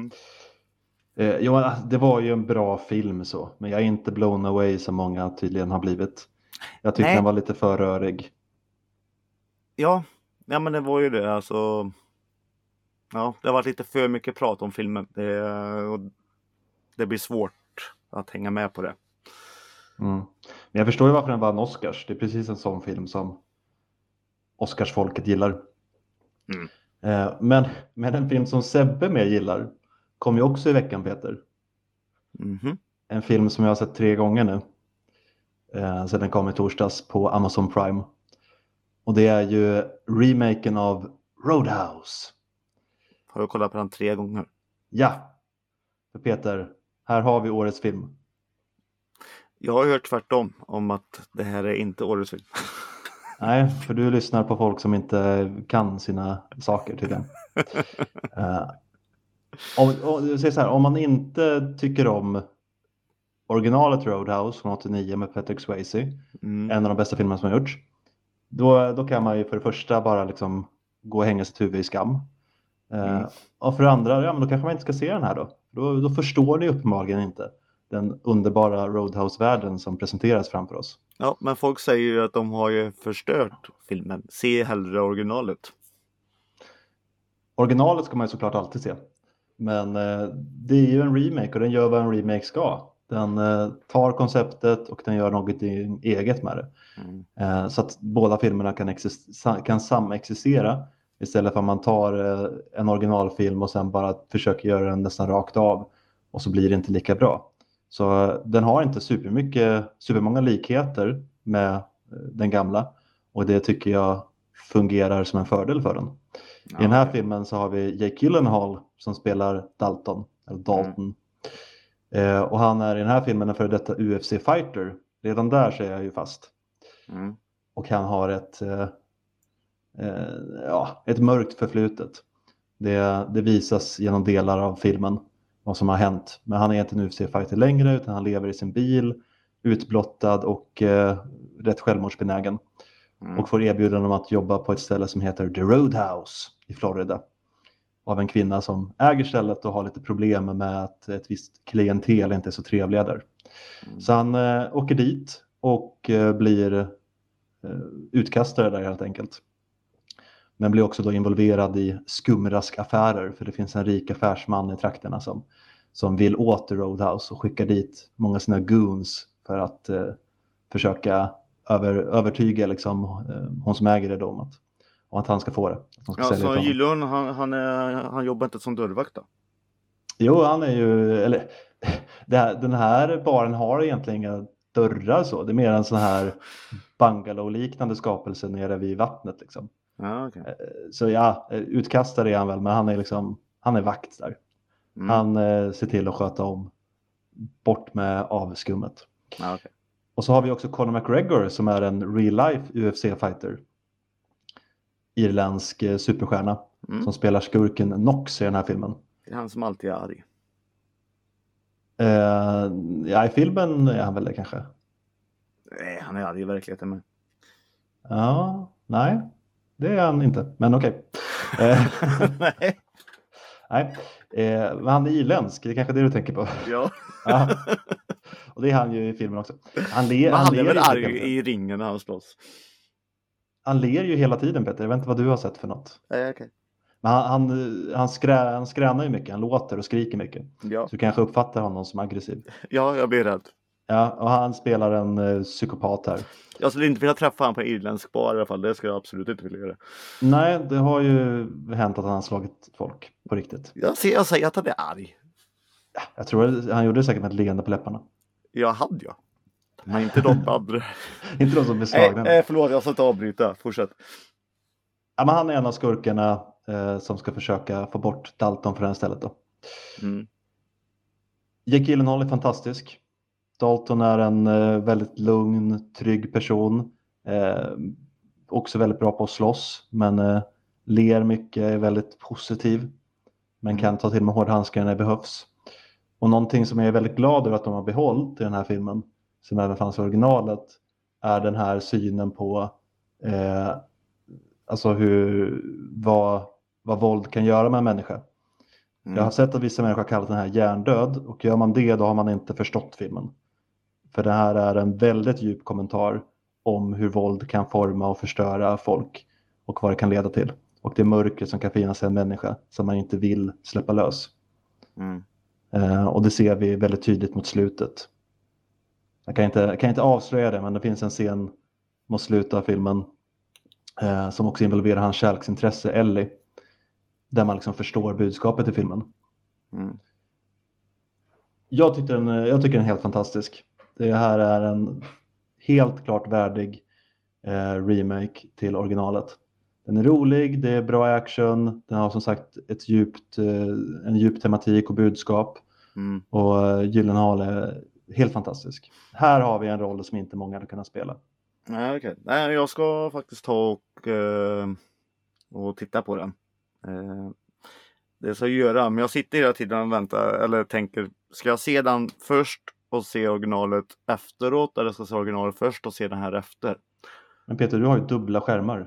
Ja, det var ju en bra film så. Men jag är inte blown away som många tydligen har blivit. Jag tyckte den var lite för rörig. Ja, men det var ju det. Alltså, ja, det har varit lite för mycket prat om filmen. Det blir svårt att hänga med på det. Men jag förstår ju varför den vann Oscars. Det är precis en sån film som Oscarsfolket gillar. Men en film som Sebbe mer gillar kom ju också i veckan, Peter. En film som jag har sett 3 gånger nu. Sedan den kom i torsdags på Amazon Prime. Och det är ju remaken av Roadhouse. Har du kollat på den 3 gånger? Ja. För Peter, här har vi årets film. Jag har hört tvärtom om att det här är inte årets film. Nej, för du lyssnar på folk som inte kan sina saker tydligen. Om man inte tycker om originalet Roadhouse från 89 med Patrick Swayze, en av de bästa filmerna som har gjorts, då kan man ju för det första bara liksom gå och hänga sitt huvud i skam. Och för det andra, men då kanske man inte ska se den här då. Då förstår ni uppenbarligen inte den underbara Roadhouse-världen som presenteras framför oss. Ja, men folk säger ju att de har ju förstört filmen. Se hellre originalet. Originalet ska man ju såklart alltid se. Men det är ju en remake och den gör vad en remake ska. Den tar konceptet och den gör något eget med det. Så att båda filmerna kan samexistera. Istället för att man tar en originalfilm och sen bara försöker göra den nästan rakt av. Och så blir det inte lika bra. Så den har inte supermånga likheter med den gamla. Och det tycker jag fungerar som en fördel för den. Ja. I den här filmen så har vi Jake Gyllenhaal som spelar Dalton. Och han är i den här filmen en före detta UFC-fighter. Redan där så är jag ju fast. Och han har ett mörkt förflutet. Det visas genom delar av filmen vad som har hänt. Men han är inte en UFC-fighter längre utan han lever i sin bil utblottad och rätt självmordsbenägen. Och får erbjudande om att jobba på ett ställe som heter The Roadhouse i Florida. Av en kvinna som äger stället och har lite problem med att ett visst klientel inte är så trevliga där. Så han åker dit och blir utkastare där helt enkelt. Men blir också då involverad i skumraskaffärer, för det finns en rik affärsman i trakterna som vill åt The Roadhouse och skickar dit många sina goons för att försöka övertyga liksom, hon som äger det om att han ska få det. Att de ska sälja så det till honom. Gyllenhaal, han jobbar inte som dörrvakt då? Jo, han är ju, eller den här baren har egentligen inga dörrar så. Det är mer en sån här bungalow-liknande skapelse nere vid vattnet liksom. Ja, okay. Så ja, utkastare är han väl, men han är vakt där. Han ser till att sköta om bort med avskummet. Ja, okay. Och så har vi också Conor McGregor som är en real life UFC-fighter. Irländsk superstjärna som spelar skurken Nox i den här filmen. Det är han som alltid är arg. Ja, i filmen är han väl det kanske. Nej, han är arg i verkligheten med. Ja, nej. Det är han inte, men okej. Nej. Nej, men han är irländsk, det är kanske det du tänker på. Ja. Ja. Och det är han ju i filmen också. Han är väl arg Peter. i ringen när han slåss. Han ler ju hela tiden, Peter. Jag vet inte vad du har sett för något. Okay. Men han skränar ju mycket. Han låter och skriker mycket. Ja. Så du kanske uppfattar honom som aggressiv. Ja, jag blir rädd. Ja, och han spelar en psykopat här. Jag skulle inte vilja träffa han på en irländsk bar i alla fall. Det ska jag absolut inte vilja göra. Nej, det har ju hänt att han har slagit folk på riktigt. Jag säger att han är arg. Ja, jag tror han gjorde det säkert med ett leende på läpparna. Ja, hade jag. Men inte de andra. Inte de som blir slagna. Förlåt, jag ska inte avbryta. Fortsätt. Ja, men han är en av skurkarna som ska försöka få bort Dalton från det här stället då. Jake Gyllenhaal är fantastisk. Dalton är en väldigt lugn, trygg person. Också väldigt bra på att slåss, men ler mycket, är väldigt positiv. Men kan ta till med hårdhandskar när det behövs. Och någonting som jag är väldigt glad över att de har behållit i den här filmen, som även fanns i originalet, är den här synen på alltså vad våld kan göra med en människa. Jag har sett att vissa människor kallar den här hjärndöd, och gör man det då har man inte förstått filmen. För det här är en väldigt djup kommentar om hur våld kan forma och förstöra folk och vad det kan leda till. Och det mörker som kan finnas i en människa som man inte vill släppa lös. Och det ser vi väldigt tydligt mot slutet. Jag kan inte avslöja det, men det finns en scen mot slutet av filmen som också involverar hans kärleksintresse Ellie. Där man liksom förstår budskapet i filmen. Jag tycker den är helt fantastisk. Det här är en helt klart värdig remake till originalet. Den är rolig, det är bra action, den har som sagt en djup tematik och budskap. Och Gyllenhaal är helt fantastisk. Här har vi en roll som inte många hade kunnat spela. Nej, okej. Nej, jag ska faktiskt ta och titta på den. Det ska jag göra, men jag sitter hela tiden och väntar, eller tänker, ska jag se den först och se originalet efteråt, eller ska jag se originalet först och se den här efter? Men Peter, du har ju dubbla skärmar.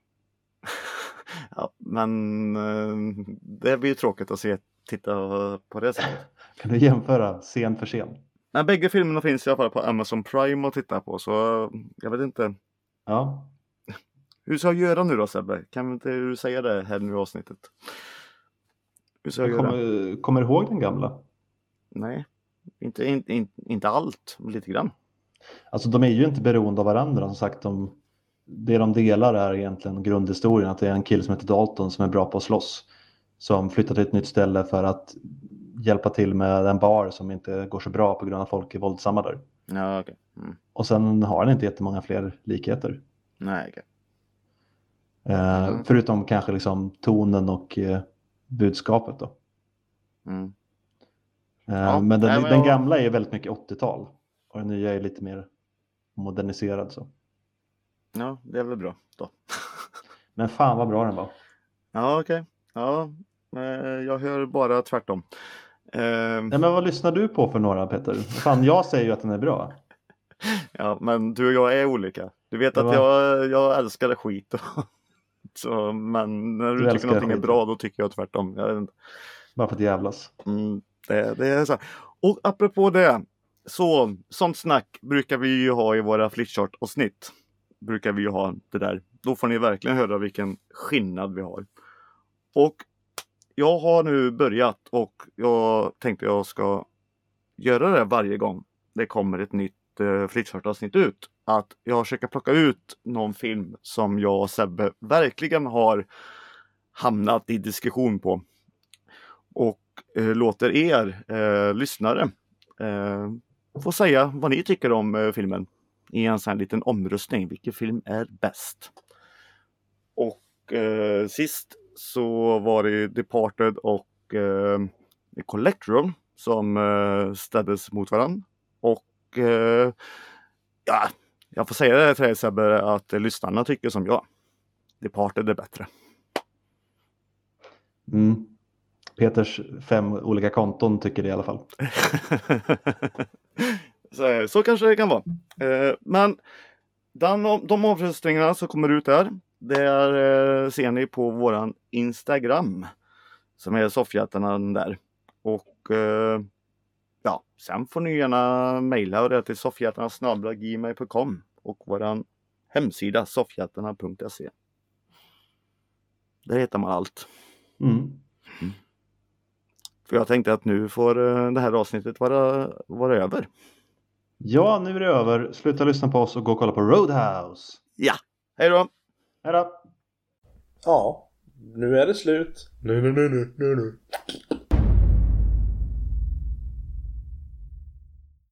Ja, men det blir ju tråkigt att titta på det sättet. Kan du jämföra scen för scen? Men bägge filmerna finns i alla fall på Amazon Prime att titta på, så jag vet inte. Ja. Hur ska jag göra nu då, Sebbe? Kan inte du säga det här nu i avsnittet? Hur ska jag göra? Kommer du ihåg den gamla? Nej, inte allt, lite grann. Alltså de är ju inte beroende av varandra, som sagt. Det de delar är egentligen grundhistorien, att det är en kille som heter Dalton som är bra på att slåss. Som flyttar till ett nytt ställe för att hjälpa till med en bar som inte går så bra på grund av att folk är våldsamma där. Ja, okej. Och sen har den inte jättemånga fler likheter. Nej, okej. Förutom kanske liksom tonen och budskapet då. Men den gamla är väldigt mycket 80-tal. Och den nya är lite mer moderniserad så. Ja, det är väl bra då. Men fan vad bra den var. Ja, okej. Ja, jag hör bara tvärtom. Nej, men vad lyssnar du på för några, Peter? Fan, jag säger ju att den är bra. Ja, men du och jag är olika. Du vet Det att jag älskar skit. Så, men när du tycker någonting är bra, då tycker jag tvärtom. Jag vet inte. Bara för att jävlas. Det är så här. Och apropå det, sånt snack brukar vi ju ha i våra Flickchart-avsnitt. Brukar vi ju ha det där. Då får ni verkligen höra vilken skillnad vi har. Och jag har nu börjat och jag tänkte jag ska göra det varje gång det kommer ett nytt Flickchart-avsnitt ut. Att jag försöker plocka ut någon film som jag och Sebbe verkligen har hamnat i diskussion på. Och låter er lyssnare få säga vad ni tycker om filmen i en sån här liten omröstning. Vilken film är bäst? Och sist så var det Departed och Collateral som ställdes mot varandra. Och ja, jag får säga det till dig Sebbe, att lyssnarna tycker som jag. Departed är bättre. Peters 5 olika konton tycker det i alla fall. så kanske det kan vara. Men de omröstningarna som kommer ut där ser ni på våran Instagram. Som är Soffhjältarna där. Och ja, sen får ni gärna mejla det till soffhjältarna@gmail.com och våran hemsida soffhjältarna.se. Där hittar man allt. För jag tänkte att nu får det här avsnittet vara över. Ja, nu är det över. Sluta lyssna på oss och gå och kolla på Roadhouse. Ja, hej då! Hej då! Ja, nu är det slut. Nu.